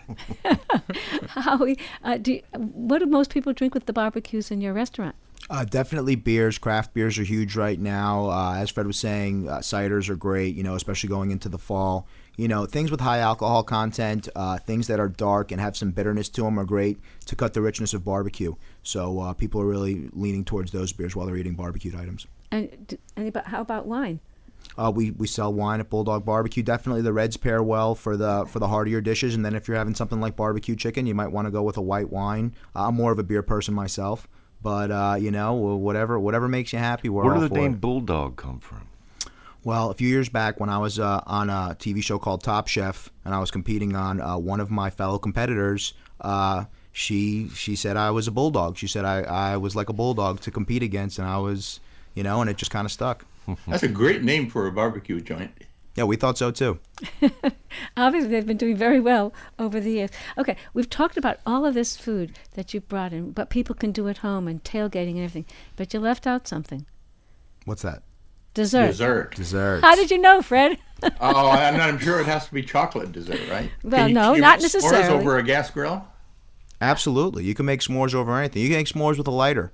Speaker 5: Howie, uh, do you, what do most people drink with the barbecues in your restaurant?
Speaker 6: Uh, definitely beers. Craft beers are huge right now. Uh, as Fred was saying, uh, ciders are great, you know, especially going into the fall. You know, things with high alcohol content, uh, things that are dark and have some bitterness to them are great to cut the richness of barbecue. So uh, people are really leaning towards those beers while they're eating barbecued items.
Speaker 5: And, and how about wine?
Speaker 6: Uh, we, we sell wine at Bulldog Barbecue. Definitely the reds pair well for the for the heartier dishes. And then if you're having something like barbecue chicken, you might want to go with a white wine. Uh, I'm more of a beer person myself. But, uh, you know, whatever whatever makes you happy, we're
Speaker 1: Where
Speaker 6: all
Speaker 1: did the
Speaker 6: for
Speaker 1: name
Speaker 6: it.
Speaker 1: Bulldog come from?
Speaker 6: Well, a few years back when I was uh, on a T V show called Top Chef and I was competing on uh, one of my fellow competitors, uh, she she said I was a bulldog. She said I, I was like a bulldog to compete against, and I was, you know, and it just kind of stuck.
Speaker 7: That's a great name for a barbecue joint.
Speaker 6: Yeah, we thought so too.
Speaker 5: Obviously, they've been doing very well over the years. Okay, we've talked about all of this food that you've brought in, but people can do at home and tailgating and everything. But you left out something.
Speaker 6: What's that?
Speaker 5: Dessert.
Speaker 7: Dessert.
Speaker 6: Dessert.
Speaker 5: How did you know, Fred?
Speaker 7: Oh, and I'm sure it has to be chocolate dessert, right?
Speaker 5: Well,
Speaker 7: can you,
Speaker 5: no,
Speaker 7: can you
Speaker 5: not
Speaker 7: make
Speaker 5: necessarily.
Speaker 7: S'mores over a gas grill?
Speaker 6: Absolutely. You can make s'mores over anything. You can make s'mores with a lighter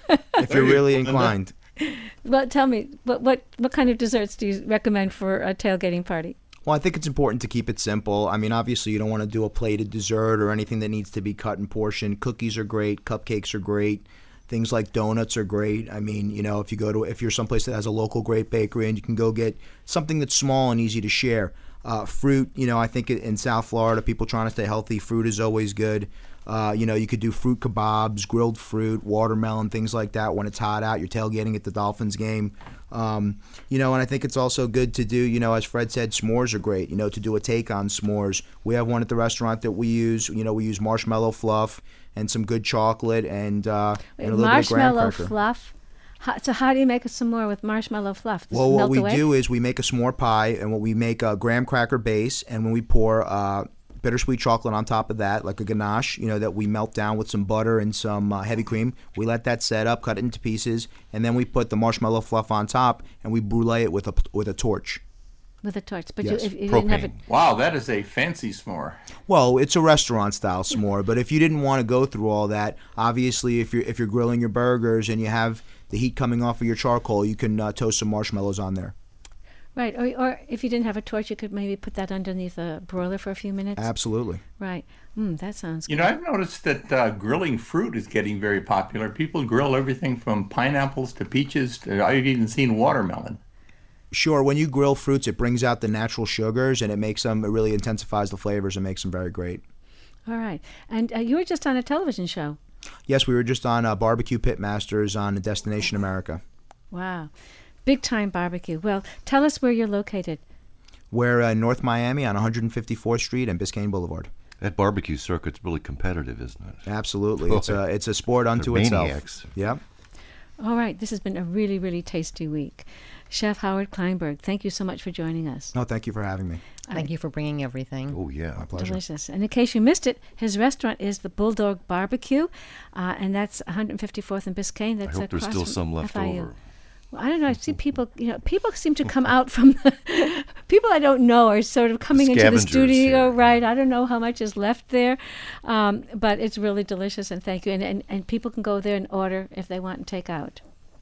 Speaker 6: if you're really inclined.
Speaker 5: Well, tell me, what, what what kind of desserts do you recommend for a tailgating party?
Speaker 6: Well, I think it's important to keep it simple. I mean, obviously, you don't want to do a plated dessert or anything that needs to be cut in portion. Cookies are great. Cupcakes are great. Things like donuts are great. I mean, you know, if you go to if you're someplace that has a local great bakery and you can go get something that's small and easy to share. Uh, fruit, you know, I think in South Florida, people trying to stay healthy, fruit is always good. Uh, you know, you could do fruit kebabs, grilled fruit, watermelon, things like that when it's hot out. You're tailgating at the Dolphins game. Um, you know, and I think it's also good to do, you know, as Fred said, s'mores are great, you know, to do a take on s'mores. We have one at the restaurant that we use. You know, we use marshmallow fluff and some good chocolate and, uh,
Speaker 5: Wait,
Speaker 6: and a little bit of graham
Speaker 5: marshmallow
Speaker 6: cracker.
Speaker 5: fluff? How, so how do you make a s'more with marshmallow fluff? Does
Speaker 6: Well,
Speaker 5: it
Speaker 6: what
Speaker 5: melt
Speaker 6: we
Speaker 5: away?
Speaker 6: do is we make a s'more pie, and what we make a graham cracker base, and when we pour uh, bittersweet chocolate on top of that, like a ganache, you know, that we melt down with some butter and some uh, heavy cream. We let that set up, cut it into pieces, and then we put the marshmallow fluff on top, and we brulee it with a with a torch.
Speaker 5: With a torch. But
Speaker 6: Yes.
Speaker 5: you, if you didn't have it.
Speaker 1: Propane.
Speaker 7: Wow, that is a fancy s'more.
Speaker 6: Well, it's a restaurant style s'more, but if you didn't want to go through all that, obviously, if you're if you're grilling your burgers and you have the heat coming off of your charcoal, you can uh, toast some marshmallows on there.
Speaker 5: Right. Or, or if you didn't have a torch, you could maybe put that underneath a broiler for a few minutes.
Speaker 6: Absolutely.
Speaker 5: Right. Mm, that sounds
Speaker 7: You
Speaker 5: good.
Speaker 7: know, I've noticed that uh, grilling fruit is getting very popular. People grill everything from pineapples to peaches to, I've even seen watermelon.
Speaker 6: Sure, when you grill fruits, it brings out the natural sugars and it makes them, it really intensifies the flavors and makes them very great.
Speaker 5: All right. And uh, you were just on a television show.
Speaker 6: Yes, we were just on uh, Barbecue Pitmasters on Destination America.
Speaker 5: Wow. Big time barbecue. Well, tell us where you're located.
Speaker 6: We're in North Miami on one fifty-fourth Street and Biscayne Boulevard.
Speaker 1: That barbecue circuit's really competitive, isn't it?
Speaker 6: Absolutely.
Speaker 1: Boy,
Speaker 6: It's a, it's a sport unto
Speaker 1: they're
Speaker 6: itself.
Speaker 1: maniacs.
Speaker 6: Yep.
Speaker 5: All right. This has been a really, really tasty week. Chef Howard Kleinberg, thank you so much for joining us.
Speaker 6: No, thank you for having me.
Speaker 2: Thank you for bringing everything.
Speaker 1: Oh, yeah.
Speaker 6: My pleasure.
Speaker 5: Delicious. And in case you missed it, his restaurant is the Bulldog Barbecue, uh, and that's one fifty-fourth and Biscayne. That's
Speaker 1: I hope there's
Speaker 5: across
Speaker 1: still
Speaker 5: from
Speaker 1: some left
Speaker 5: F I U.
Speaker 1: over.
Speaker 5: Well, I don't know. I see people, you know, people seem to come out from, the people I don't know are sort of coming into the
Speaker 1: Scavengers
Speaker 5: studio,
Speaker 1: here.
Speaker 5: right? I don't know how much is left there, um, but it's really delicious, and thank you. And, and, and people can go there and order if they want and take out.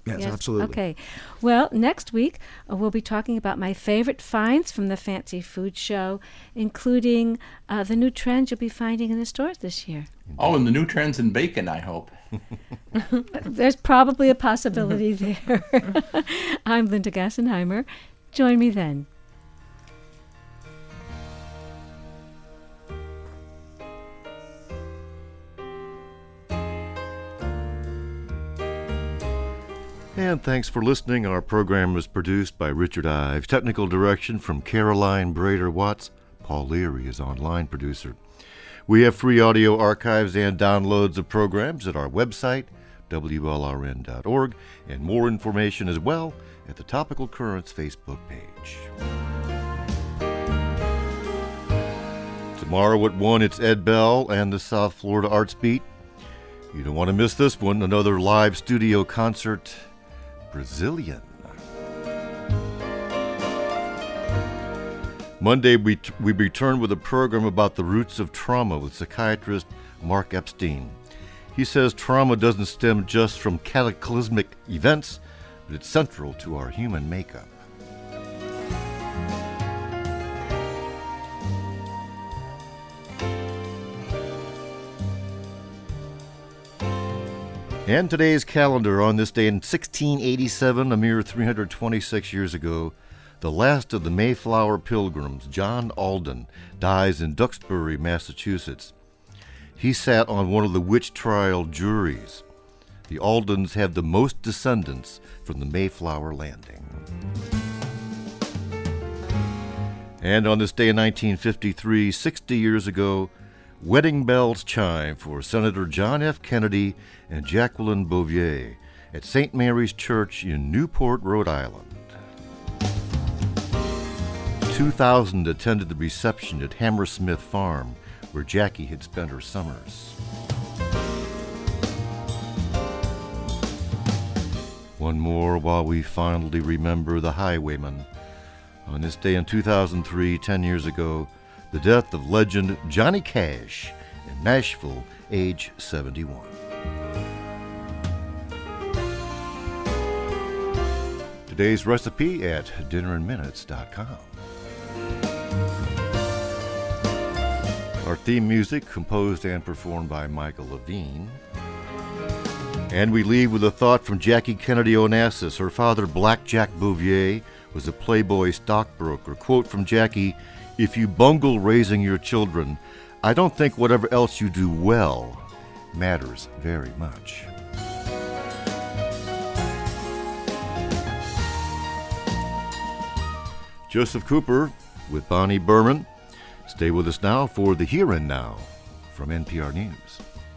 Speaker 6: Yes, absolutely.
Speaker 5: Okay. Well, next week uh, we'll be talking about my favorite finds from the Fancy Food Show, including uh, the new trends you'll be finding in the stores this year.
Speaker 7: Oh, and the new trends in bacon, I hope.
Speaker 5: There's probably a possibility there. I'm Linda Gassenheimer. Join me then.
Speaker 1: And thanks for listening. Our program was produced by Richard Ives. Technical direction from Caroline Brader-Watts. Paul Leary is online producer. We have free audio archives and downloads of programs at our website, W L R N dot org, and more information as well at the Topical Currents Facebook page. Tomorrow at one, it's Ed Bell and the South Florida Arts Beat. You don't want to miss this one, another live studio concert, Brazilian. Monday, we, t- we return with a program about the roots of trauma with psychiatrist Mark Epstein. He says trauma doesn't stem just from cataclysmic events, but it's central to our human makeup. And today's calendar, on this day in sixteen eighty-seven, a mere three hundred twenty-six years ago, the last of the Mayflower Pilgrims, John Alden, dies in Duxbury, Massachusetts. He sat on one of the witch trial juries. The Aldens have the most descendants from the Mayflower Landing. And on this day in nineteen fifty-three, sixty years ago, wedding bells chime for Senator John F. Kennedy and Jacqueline Bouvier at Saint Mary's Church in Newport, Rhode Island. two thousand attended the reception at Hammersmith Farm, where Jackie had spent her summers. One more while we fondly remember the highwayman. On this day in two thousand three, ten years ago, the death of legend Johnny Cash in Nashville, age seventy-one. Today's recipe at dinner in minutes dot com. Our theme music composed and performed by Michael Levine. And we leave with a thought from Jackie Kennedy Onassis. Her father, Black Jack Bouvier, was a Playboy stockbroker. Quote from Jackie, "If you bungle raising your children, I don't think whatever else you do well matters very much." Joseph Cooper with Bonnie Berman. Stay with us now for the Here and Now from N P R News.